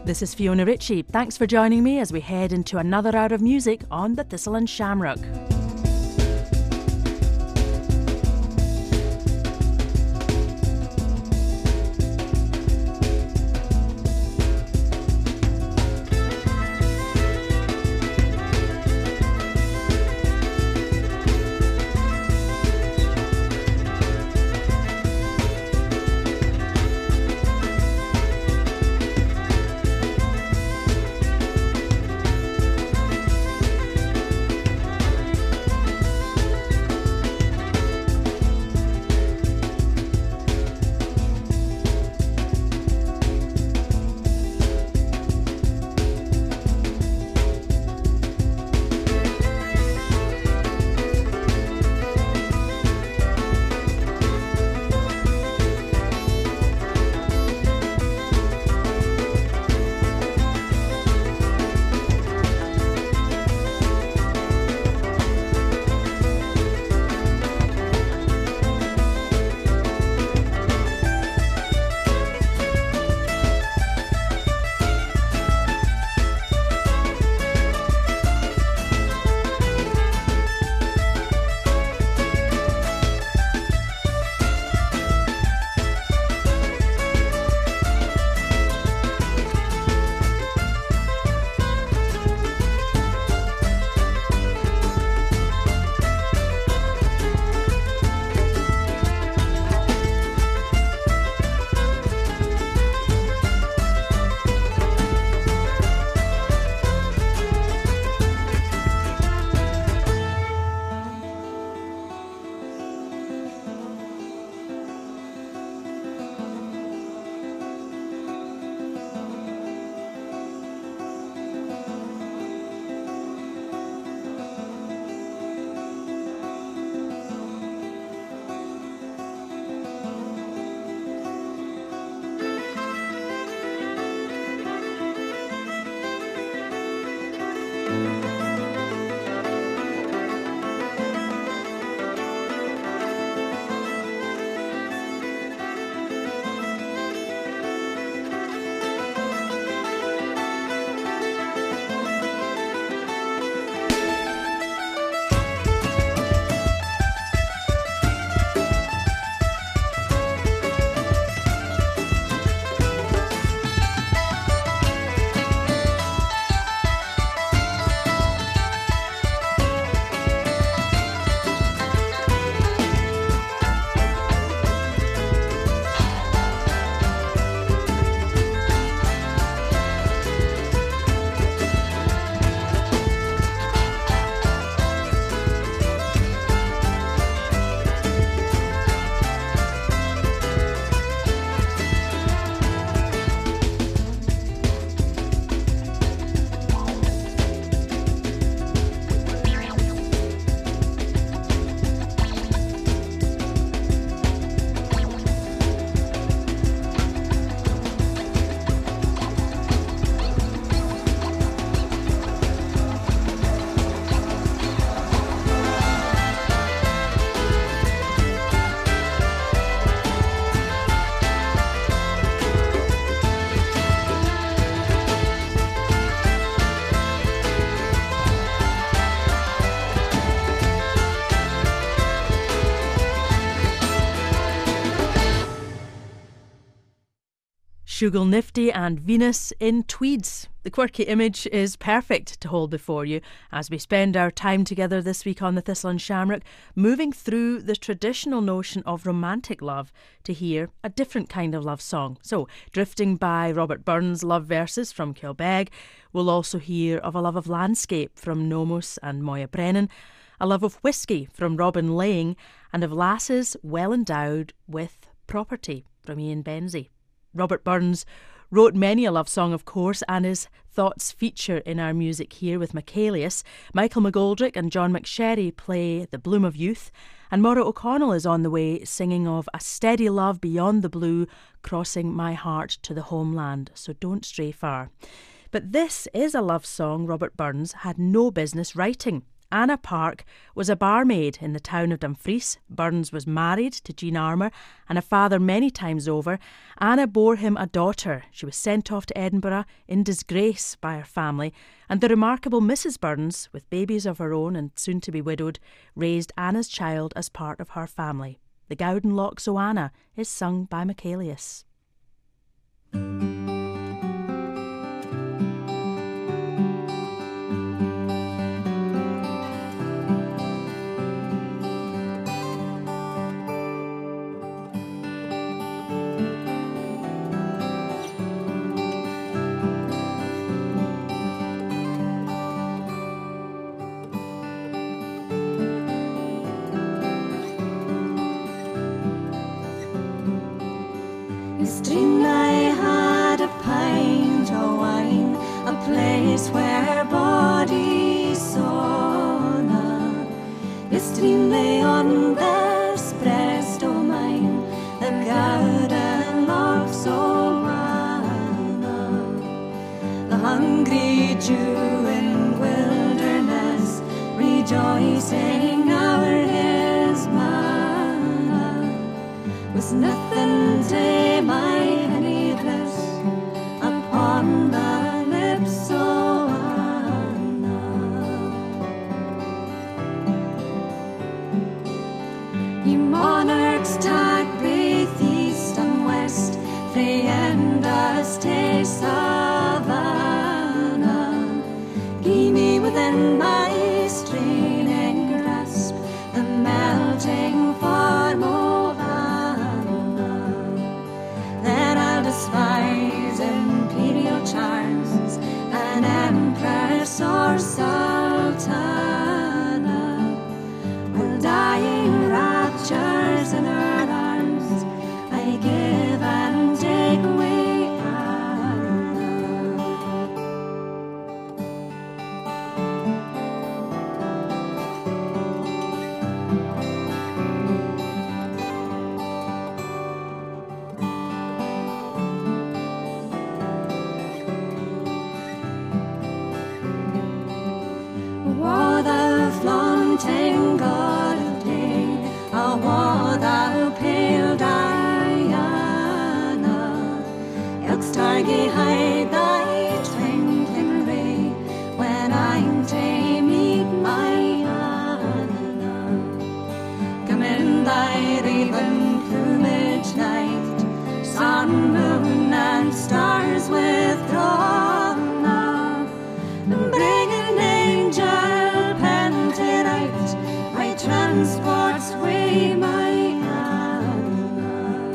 This is Fiona Ritchie. Thanks for joining me as we head into another hour of music on the Thistle and Shamrock. Shugal Nifty and Venus in tweeds. The quirky image is perfect to hold before you as we spend our time together this week on the Thistle and Shamrock, moving through the traditional notion of romantic love to hear a different kind of love song. So, drifting by Robert Burns' Love Verses from Kilbeg, we'll also hear of a love of landscape from Nomos and Moya Brennan, a love of whiskey from Robin Lang, and of lasses well endowed with property from Ian Benzie. Robert Burns wrote many a love song, of course, and his thoughts feature in our music here with Michaelius. Michael McGoldrick and John McSherry play The Bloom of Youth, and Maura O'Connell is on the way singing of a steady love beyond the blue, crossing my heart to the homeland, so don't stray far. But this is a love song Robert Burns had no business writing, Anna Park was a barmaid in the town of Dumfries. Burns was married to Jean Armour and a father many times over. Anna bore him a daughter. She was sent off to Edinburgh in disgrace by her family, and the remarkable Mrs. Burns, with babies of her own and soon to be widowed, raised Anna's child as part of her family. The Gowden Lochs o' Anna is sung by Michaelius. Yestreen I had a pint of wine, a place where bodies sauna. Yestreen lay on this breast o' mine, the Gowden Lochs o' Anna. The hungry Jew in wilderness, rejoicing over his manna, was nothing to my honey bliss upon the lips o' Anna. Ye monarchs tak breath east and west, frae Indus to Savannah. Gie me within my straining grasp the melting form o' despise imperial charms, an empress or sultana, with dying raptures in her arms, I give and take away Anna. War thou flaunting god of day, a war thou pale Diana, ilk's targy hide thy twinkling ray, when I'm to meet my Anna. Come in thy raven plumage night, sun, moon, and stars withdrawn now, and bring an angel panted out, my transports way my Anna.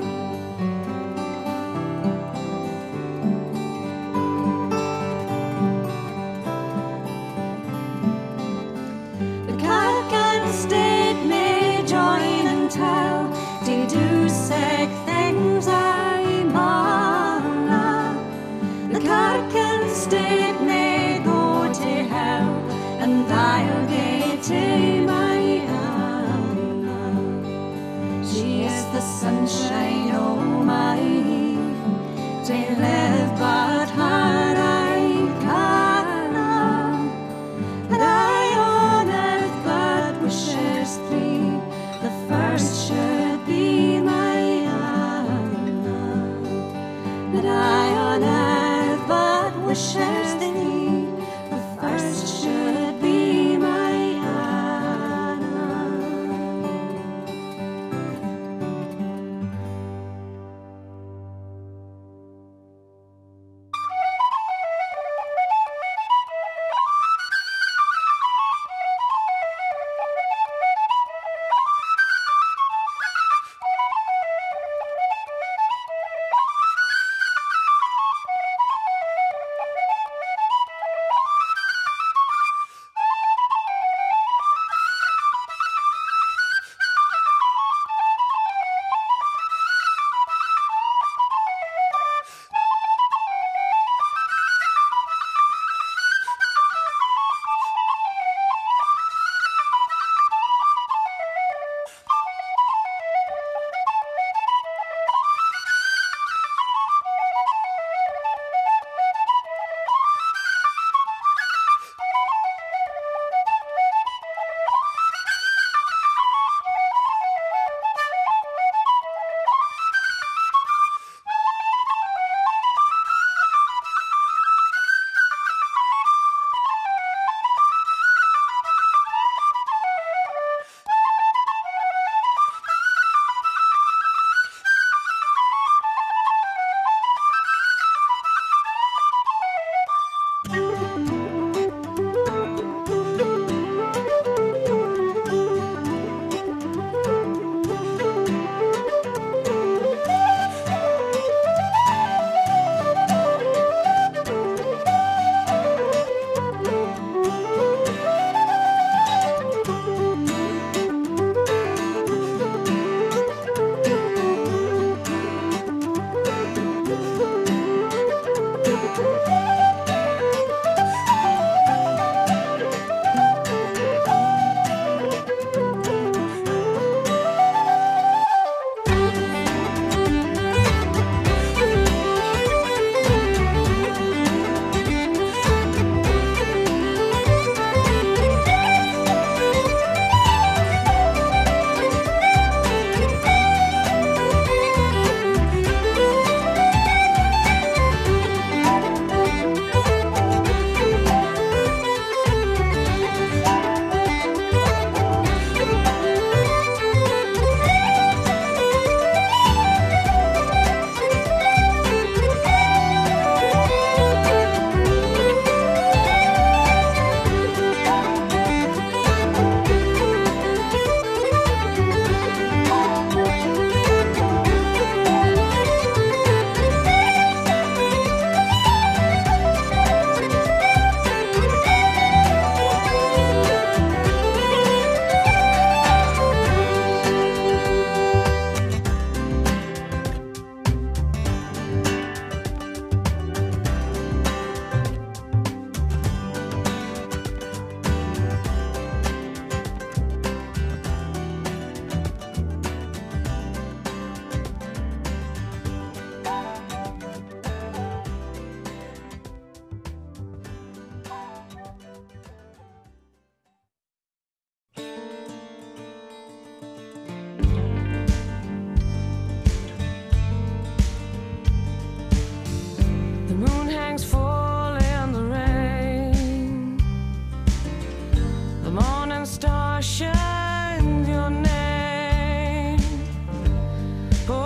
The Kirk and State may join and tell, they do sick things I mauna. The Kirk and State may go to hell, and I'll get to my Anna. She is the sunshine o' my to live but her I canna, and I on earth but wishes three, the first should be my Anna, that I on earth but wishes thee, the first should be my Anna.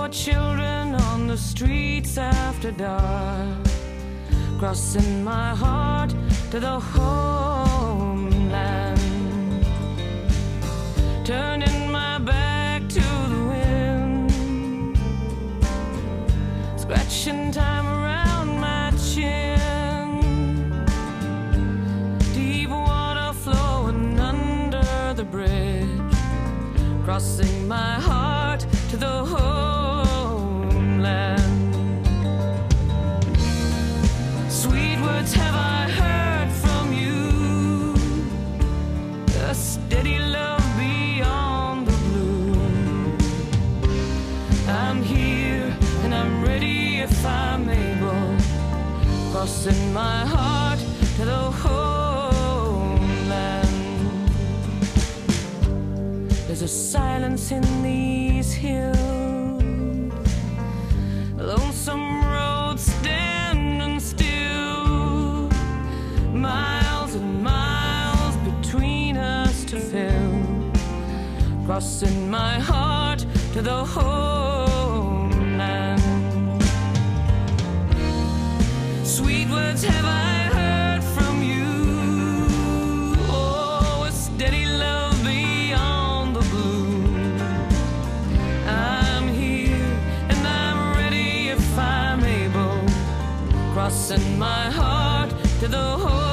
children on the streets after dark, crossing my heart to the homeland, turning my back to the wind, scratching time around my chin, deep water flowing under the bridge, crossing my heart to the homeland. Sweet words have I heard from you, a steady love beyond the blue. I'm here and I'm ready if I'm able, crossing my heart to the homeland. There's a silence in these hills, lonesome roads standing still, miles and miles between us to fill, crossing my heart to the homeland. Sweet words have I heard from you, oh, a steady love beyond the blue. I'm here and I'm ready if I'm able, crossing my heart to the homeland.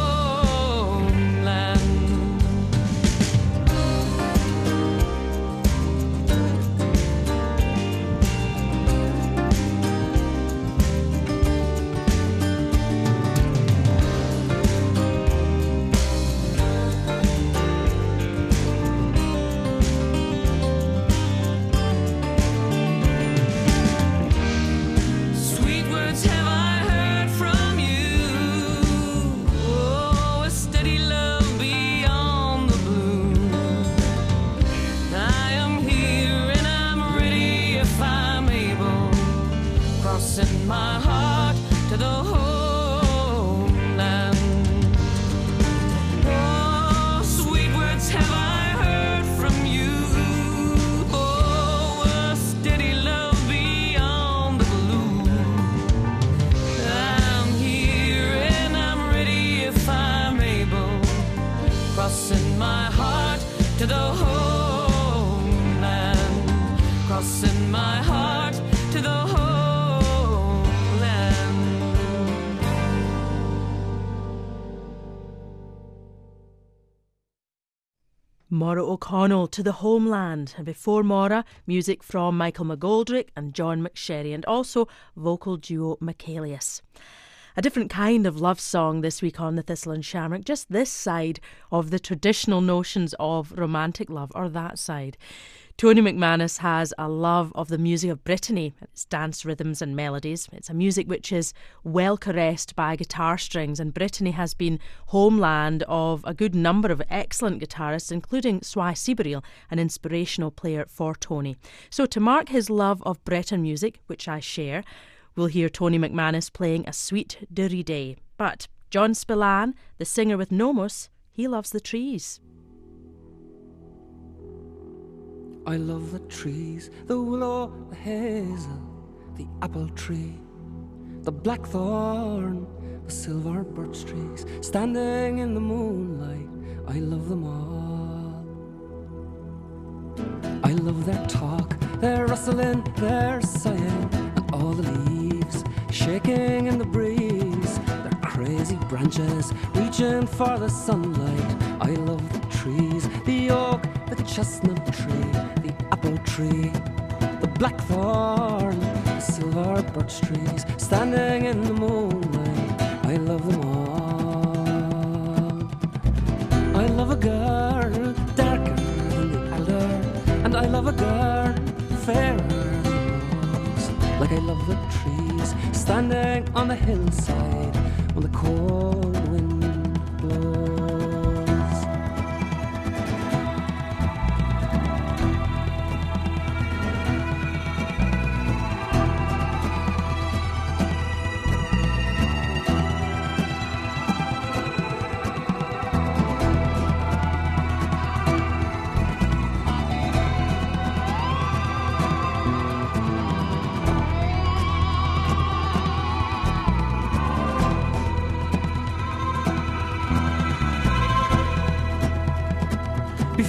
Sweet words have I heard from you, oh, a steady love beyond the blue. I am here and I'm ready if I'm able, crossing my heart to the homeland. Oh, sweet words have I heard from you, oh, a steady love beyond the blue. I'm here and I'm ready if I'm able, crossing my heart to the homeland, crossing my heart to the homeland. Maura O'Connell, To the Homeland. And before Maura, music from Michael McGoldrick and John McSherry, and also vocal duo Michaelius. A different kind of love song this week on the Thistle and Shamrock, just this side of the traditional notions of romantic love, or that side. Tony McManus has a love of the music of Brittany, its dance rhythms and melodies. It's a music which is well caressed by guitar strings, and Brittany has been homeland of a good number of excellent guitarists, including Swy Seabriel, an inspirational player for Tony. So to mark his love of Breton music, which I share, we'll hear Tony McManus playing A Sweet Dirry Day. But John Spillane, the singer with Nomos, he loves the trees. I love the trees, the willow, the hazel, the apple tree, the blackthorn, the silver birch trees, standing in the moonlight. I love them all. I love their talk, their rustling, their sighing, and all the leaves shaking in the breeze, their crazy branches reaching for the sunlight. I love the trees, the oak, the chestnut tree, the apple tree, the blackthorn, the silver birch trees, standing in the moonlight. I love them all. I love a girl darker than the elder, and I love a girl fairer than the rose. Like I love the trees standing on the hillside when the cold wind blows.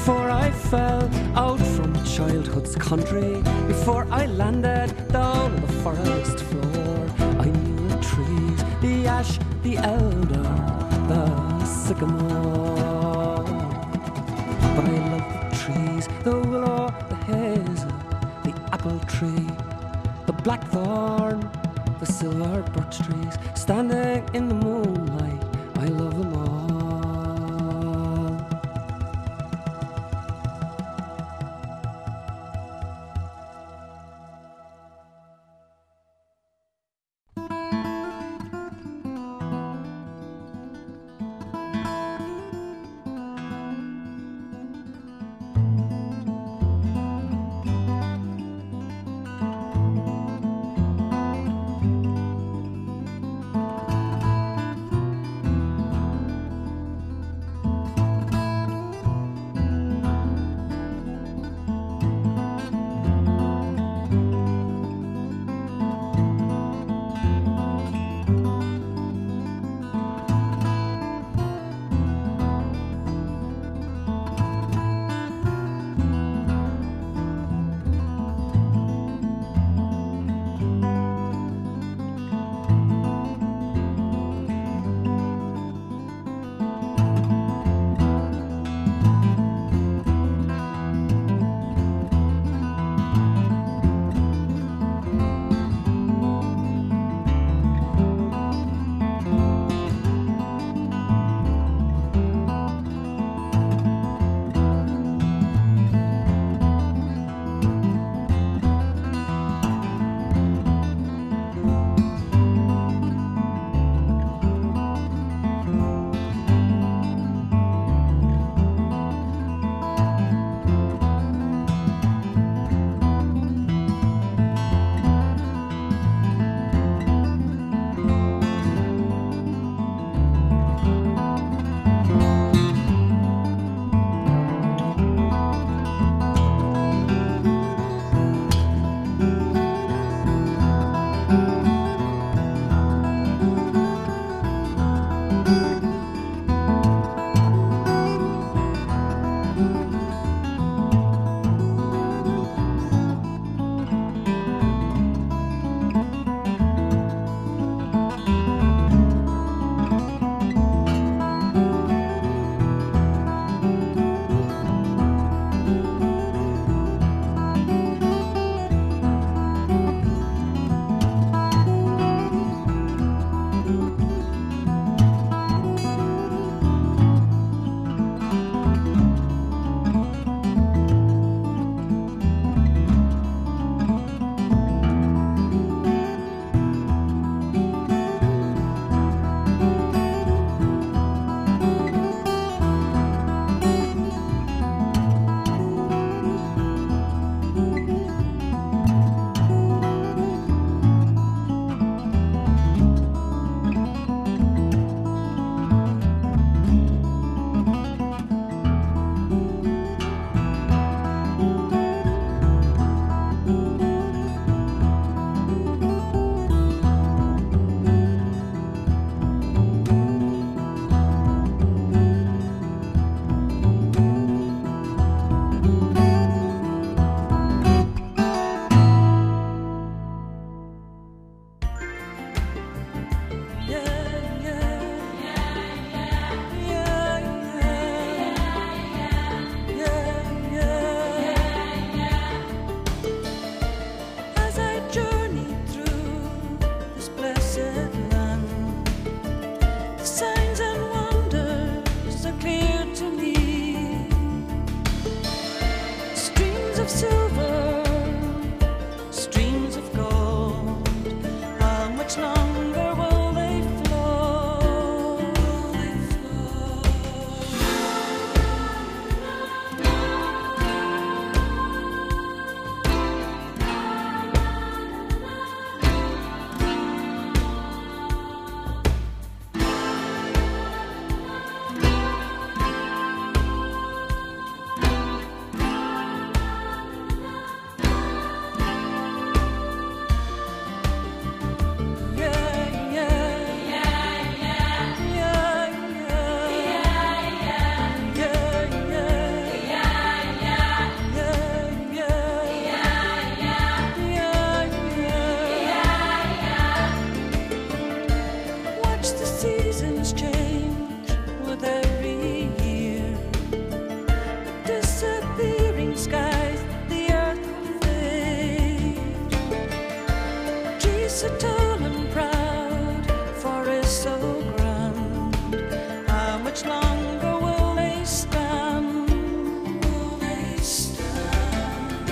before I fell out from childhood's country, before I landed down on the forest floor, I knew the trees, the ash, the elder, the sycamore. But I love the trees, the willow, the hazel, the apple tree, the blackthorn, the silver birch trees, standing in the moonlight, I love them all. so tall and proud, forest so grand. How much longer will they stand? Will they stand?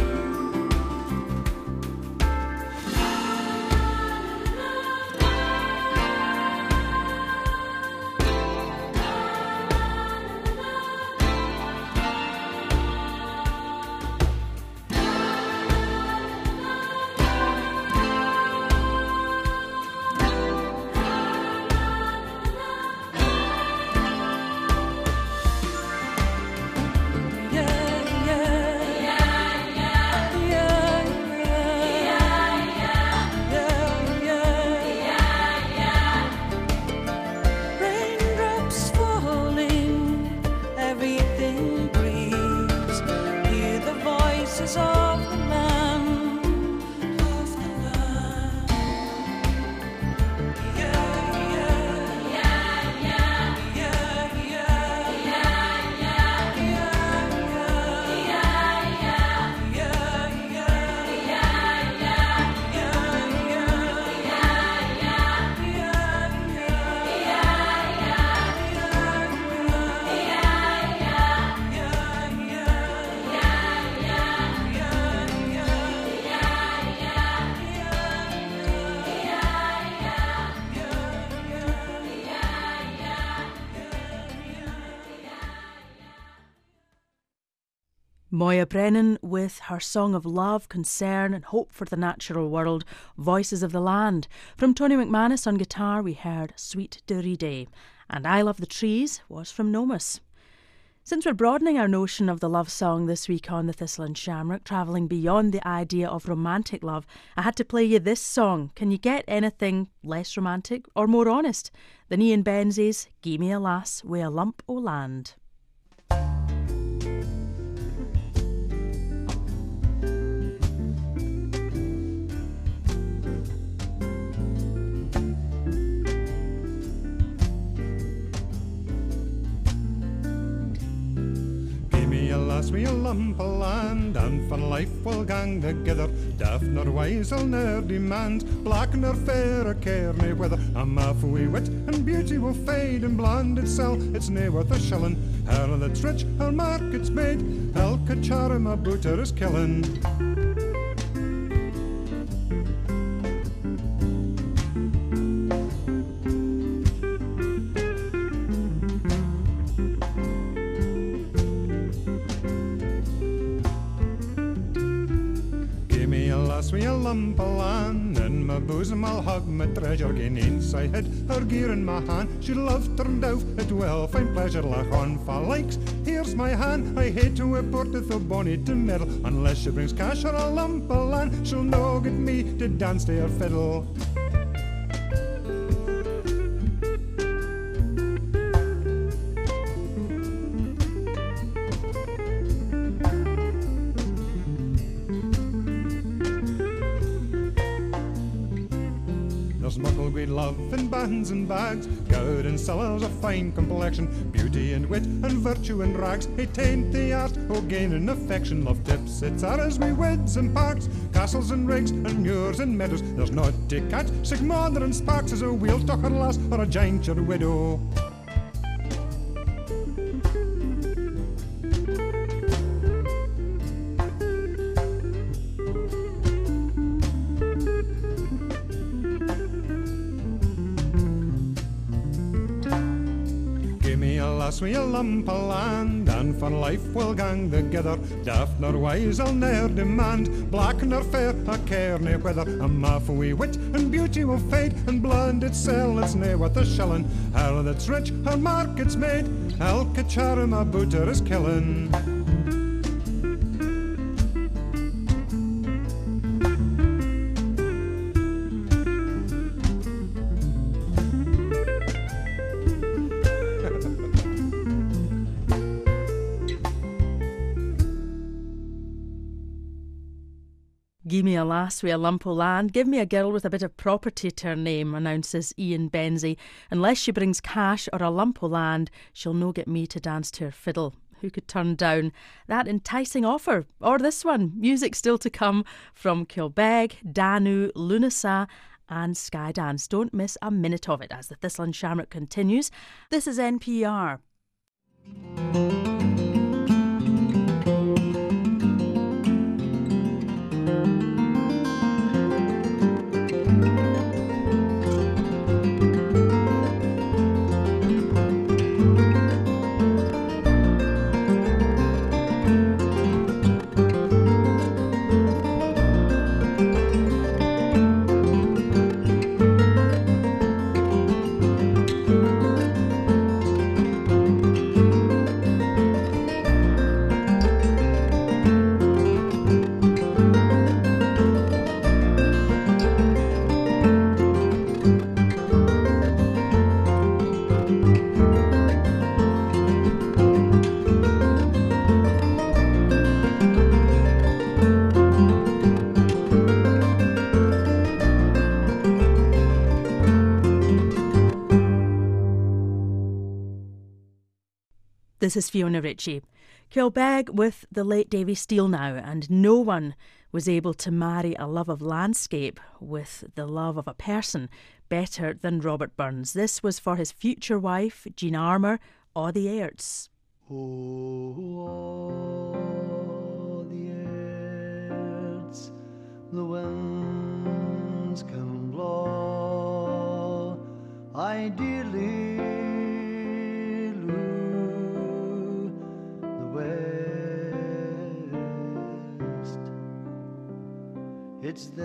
Raindrops falling, everything breathes. Hear the voices of the land, of the land. Moya Brennan with her song of love, concern and hope for the natural world, Voices of the Land. From Tony McManus on guitar we heard Sweet Doory Day, and I Love the Trees was from Nomus. Since we're broadening our notion of the love song this week on the Thistle and Shamrock, travelling beyond the idea of romantic love, I had to play you this song. Can you get anything less romantic or more honest than Ian Benzie's Gie Me a Lass wi' a Lump o' Land? Lass we a lump o' land, and for life we'll gang together. Daft nor wise I'll ne'er demand, black nor fair I care nae whether. A maffy wit and beauty will fade, and blonde itself it's nae worth a shilling. Her that's rich, her market's made, Elka charm a booter is killing. Lass me a lump o' land, in my bosom I'll hug my treasure. Gain inside hid her gear in my hand, she loved turned out, it will find pleasure. Lach on for likes, here's my hand. I hate to import it the bonny to meddle, unless she brings cash or a lump o' land. She'll no get me to dance to her fiddle. There's muckle great love in bands and bags, gowd and cellars of fine complexion, beauty and wit and virtue and rags. He taint the art o' gaining affection. Love tips its arrows wi' weds and parks, castles and rigs and muirs and meadows. There's not to catch sic mother and sparks as a wheel tucker lass or a giant's widow. Lass we a lump o' land, and for life we'll gang together. Daft nor wise I'll ne'er demand, black nor fair I care nae whether. A maffy wit and beauty will fade, and blonde itself it's nae worth a shilling. Her that's rich, her market's made, Elka charm a booter is killing. Gie me a lass wi' a lump o' land, give me a girl with a bit of property to her name, announces Ian Benzie. Unless she brings cash or a lump o' land, she'll no get me to dance to her fiddle. Who could turn down that enticing offer? Or this one, music still to come from Kilbeg, Danu, Lunasa and Skydance. Don't miss a minute of it as the Thistle and Shamrock continues. This is NPR. This is Fiona Ritchie. Kilbeg with the late Davy Steele now, and no one was able to marry a love of landscape with the love of a person better than Robert Burns. This was for his future wife, Jean Armour, O the Airts. Oh, the Airts, the winds can blow, ideally west. It's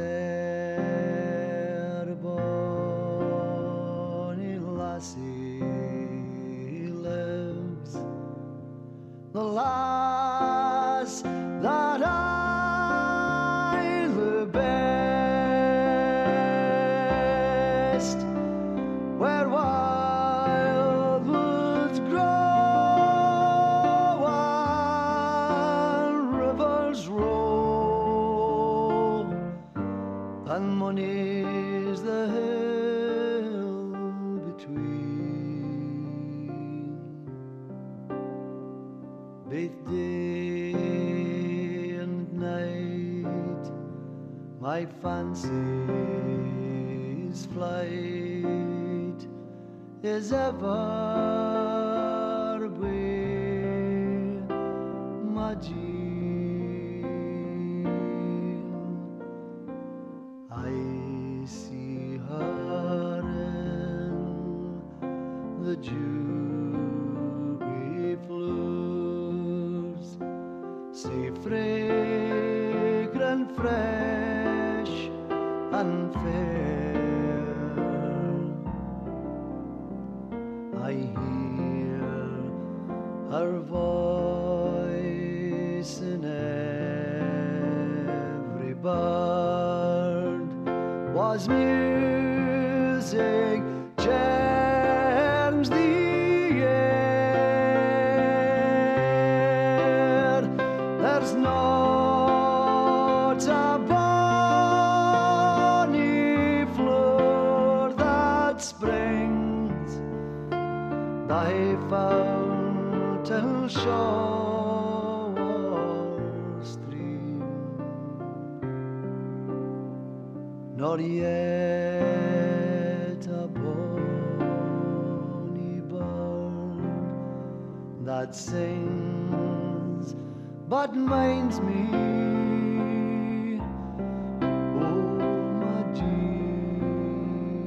there bonny lassie lives, the lass that I love best, where wildwoods grow and money's the hill between. Both day and night my fancy's flight is ever with my Jean. I see her in the dewy floors, see fragrant, fresh and fair. I hear her voice in every bird was music, germs the air. There's not a bonny flower that springs thy fountain shore or stream, nor yet a bonny bird that sings but minds me, oh my Jean.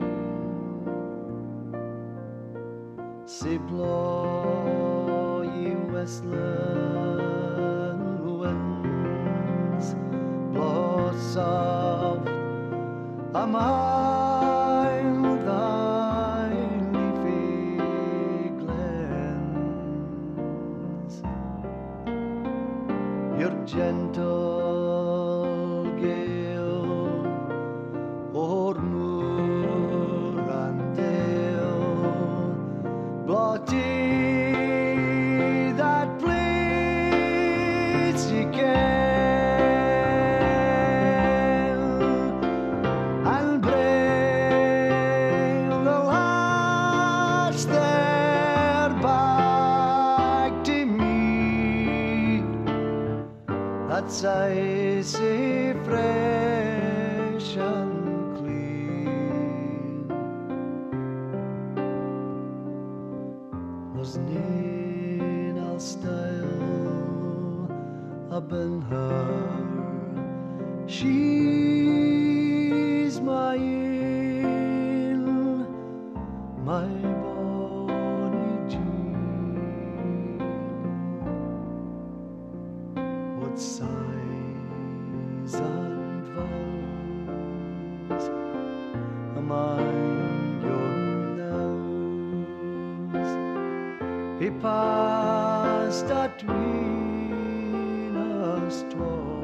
Say blow ye westland winds, blow soft among thy leafy glens. Your gentle gale o'er moor and dale, blotty that pleads ye can, and brave been her. She's my Yale, my bonny Jean. What sighs and vows among your nose? He passed atween us twa,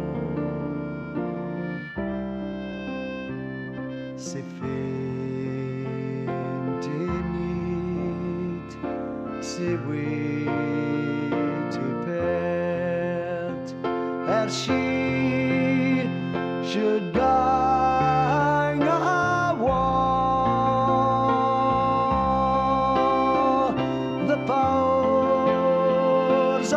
sae faint meet, sae way to part, ere she should gang awa. The powers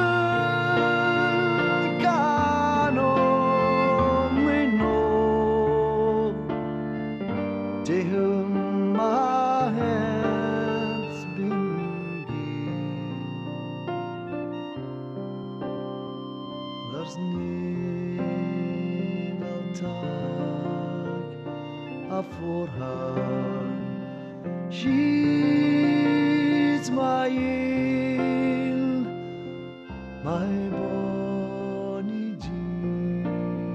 aboon can only know to whom my heart's been given. There's need I'll talk for her. She's my Yale, my bonny Jean.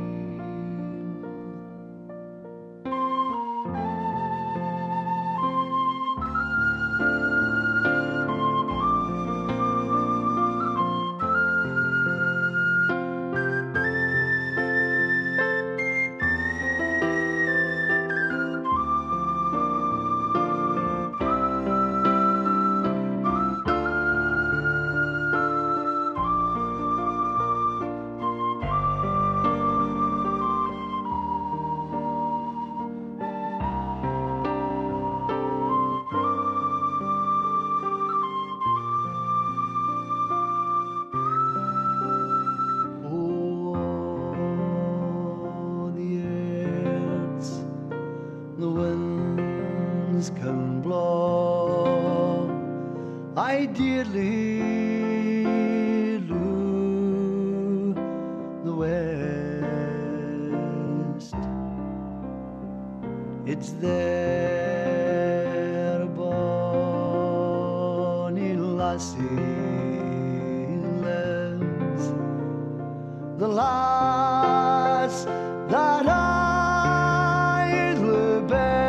Oh, the earths, the winds can blow. I dearly love the west. It's their bonny lassie lives, the lass that I love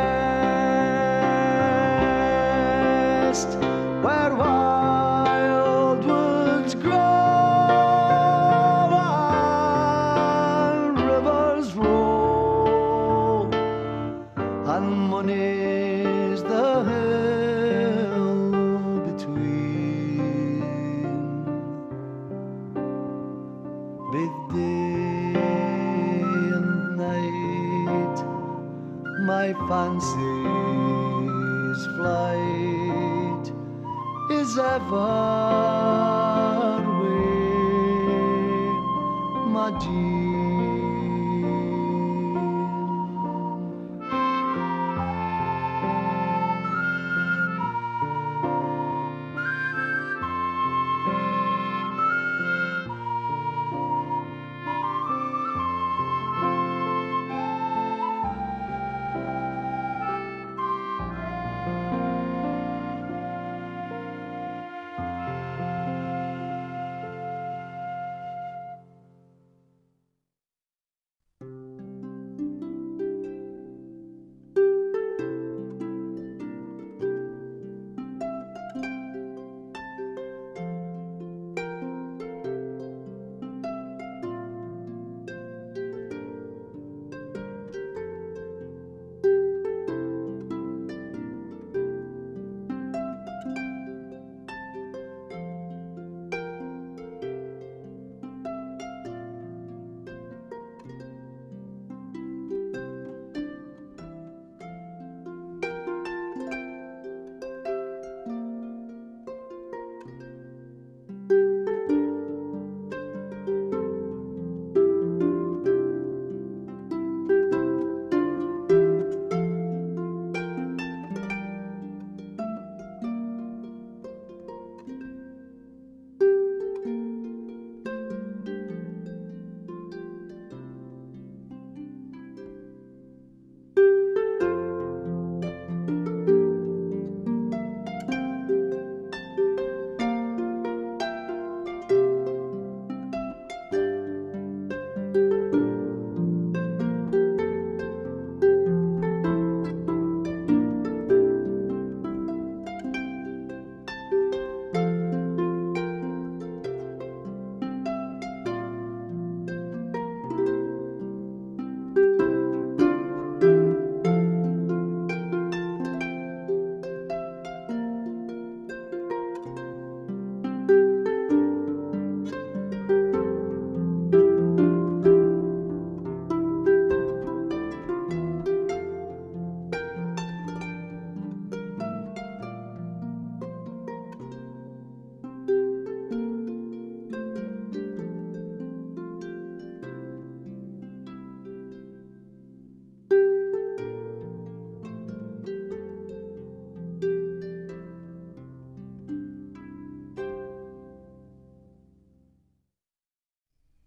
best, where wildwoods grow and rivers roll, and money's the hill between. With day and night, my fancy's flight is ever with my Jean.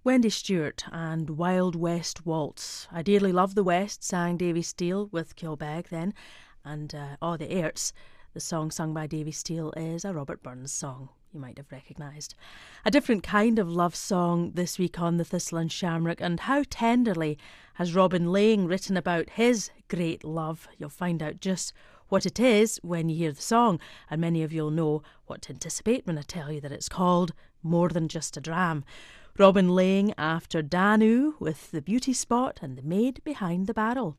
Wendy Stewart and Wild West Waltz. I Dearly Love the West, sang Davy Steele with Kilbeg then, and the Airts. The song sung by Davy Steele is a Robert Burns song, you might have recognised. A different kind of love song this week on the Thistle and Shamrock, and how tenderly has Robin Laing written about his great love. You'll find out just what it is when you hear the song, and many of you'll know what to anticipate when I tell you that it's called More Than Just a Dram. Robin Laing after Danu with The Beauty Spot and The Maid Behind the Barrel.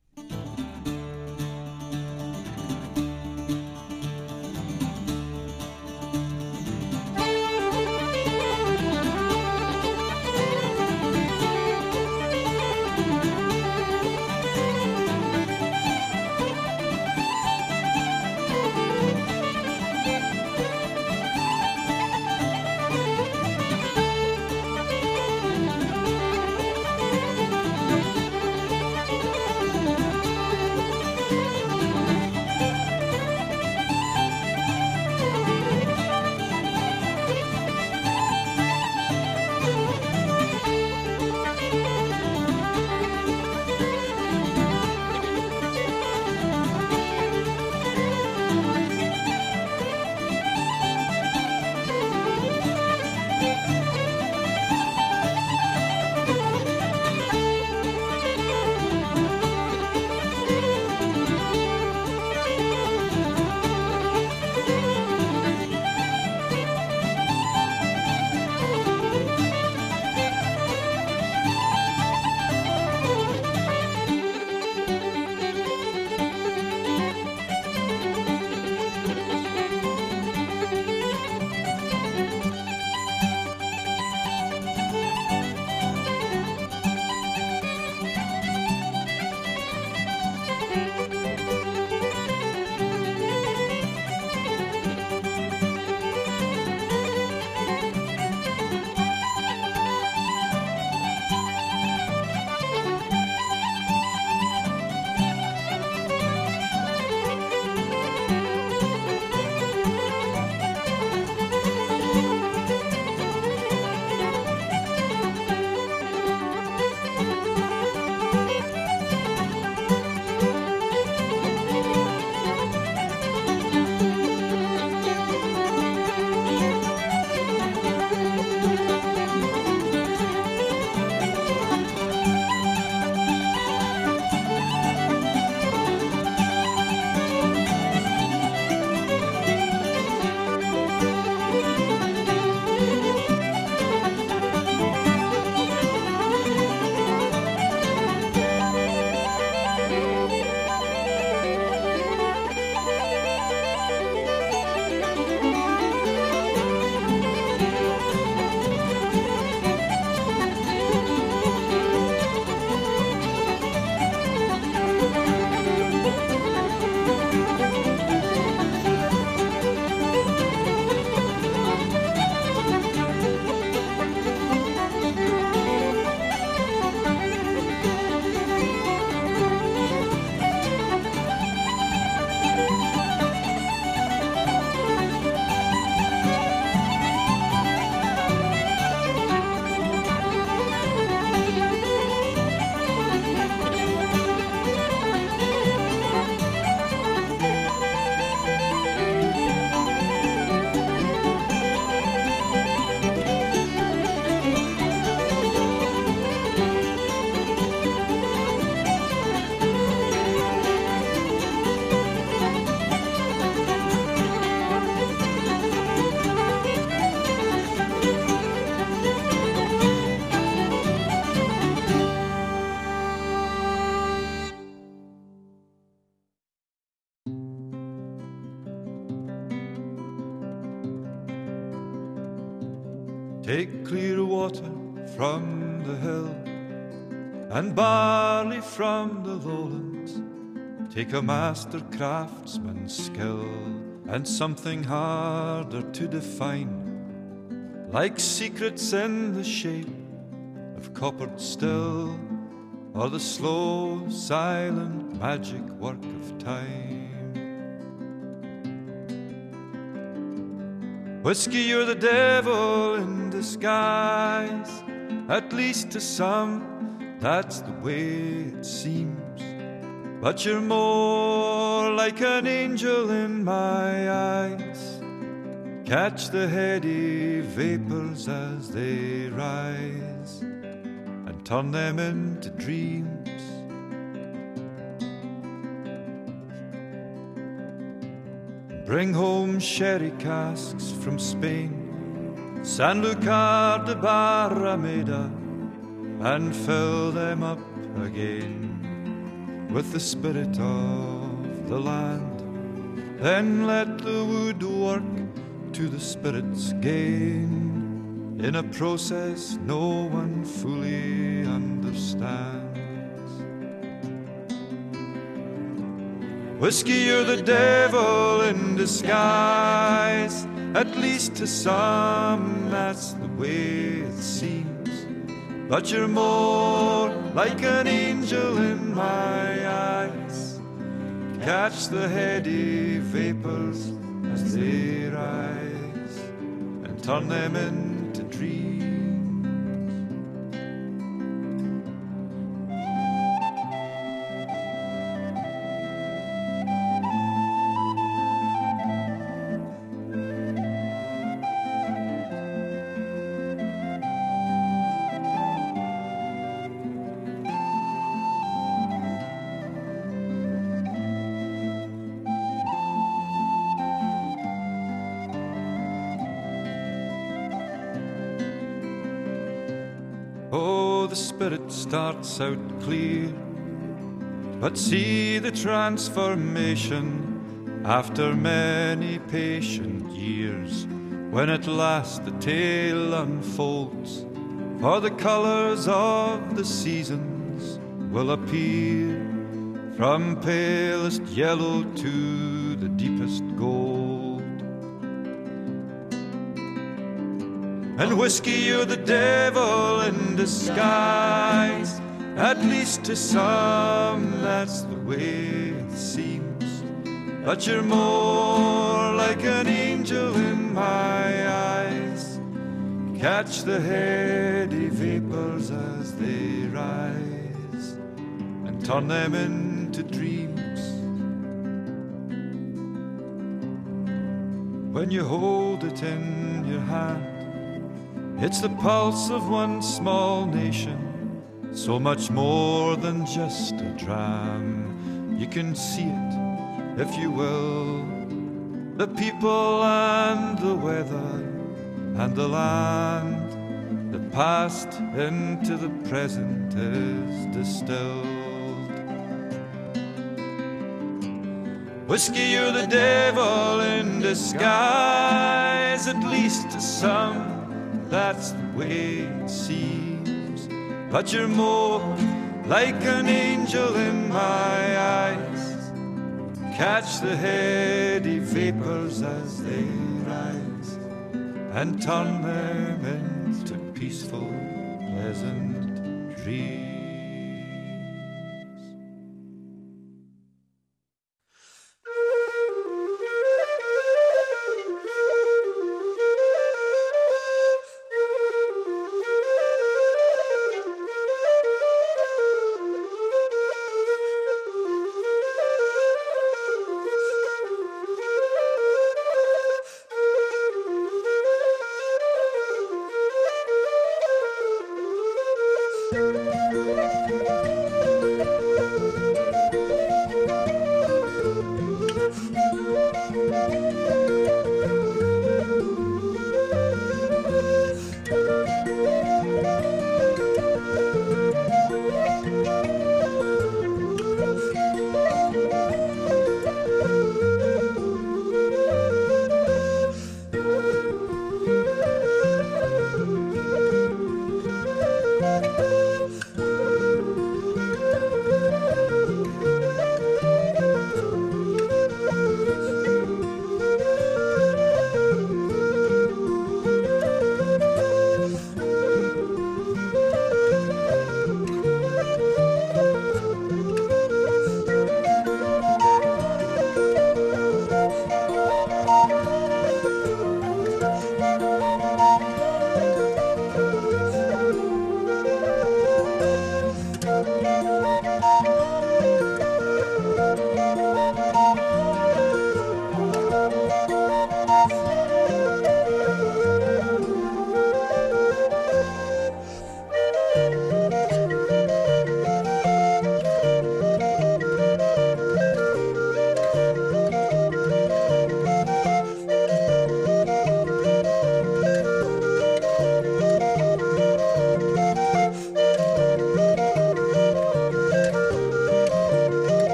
Take clear water from the hill and barley from the lowlands. Take a master craftsman's skill and something harder to define, like secrets in the shape of coppered still, or the slow, silent magic work of time. Whiskey, you're the devil in disguise, At least to some, that's the way it seems. But you're more like an angel in my eyes. Catch the heady vapors as they rise and turn them into dreams. Bring home sherry casks from Spain, Sanlúcar de Barrameda, and fill them up again with the spirit of the land. Then let the wood work to the spirit's gain, in a process no one fully understands. Whiskey, you're the devil in disguise. At least to some, that's the way it seems. But you're more like an angel in my eyes. Catch the heady vapors as they rise and turn them into dreams. Oh, the spirit starts out clear, but see the transformation after many patient years, when at last the tale unfolds. For the colours of the seasons will appear, from palest yellow to the deepest gold. And whiskey, you're the devil in disguise. At least to some, that's the way it seems. But you're more like an angel in my eyes. Catch the heady vapors as they rise and turn them into dreams. When you hold it in your hand, it's the pulse of one small nation, so much more than just a dram. You can see it, if you will, the people and the weather and the land. The past into the present is distilled. Whiskey, you're the devil in disguise. At least to some, that's the way it seems. But you're more like an angel in my eyes. Catch the heady vapors as they rise and turn them into peaceful, pleasant dreams.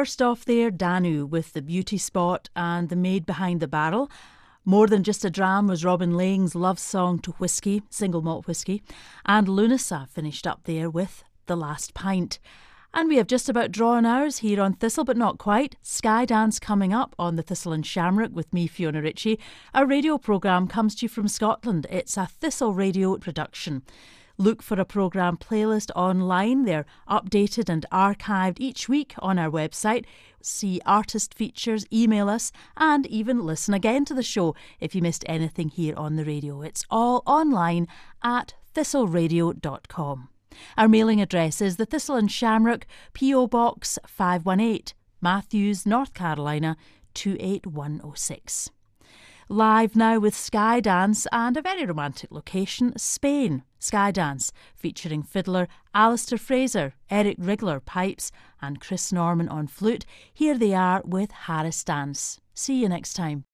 First off there, Danu with The Beauty Spot and The Maid Behind the Barrel. More Than Just a Dram was Robin Laing's love song to whiskey, single malt whiskey. And Lunasa finished up there with The Last Pint. And we have just about drawn ours here on Thistle, but not quite. Skydance coming up on the Thistle and Shamrock with me, Fiona Ritchie. Our radio programme comes to you from Scotland. It's a Thistle Radio production. Look for a programme playlist online. They're updated and archived each week on our website. See artist features, email us, and even listen again to the show if you missed anything here on the radio. It's all online at thistleradio.com. Our mailing address is the Thistle and Shamrock, P.O. Box 518, Matthews, North Carolina 28106. Live now with Skydance and a very romantic location, Spain. Skydance, featuring fiddler Alistair Fraser, Eric Rigler pipes and Chris Norman on flute. Here they are with Harris Dance. See you next time.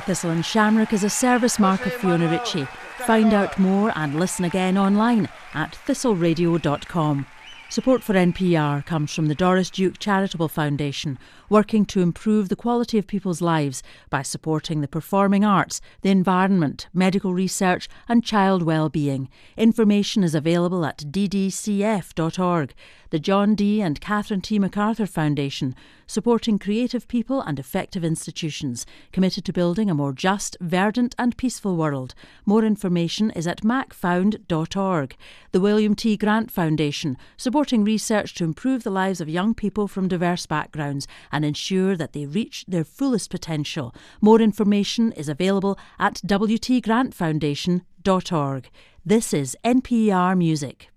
Thistle and Shamrock is a service mark of Fiona Ritchie. Find out more and listen again online at thistleradio.com. Support for NPR comes from the Doris Duke Charitable Foundation, working to improve the quality of people's lives by supporting the performing arts, the environment, medical research and child well-being. Information is available at ddcf.org. The John D. and Catherine T. MacArthur Foundation, supporting creative people and effective institutions, committed to building a more just, verdant and peaceful world. More information is at macfound.org. The William T. Grant Foundation, supporting research to improve the lives of young people from diverse backgrounds and ensure that they reach their fullest potential. More information is available at wtgrantfoundation.org. This is NPR Music.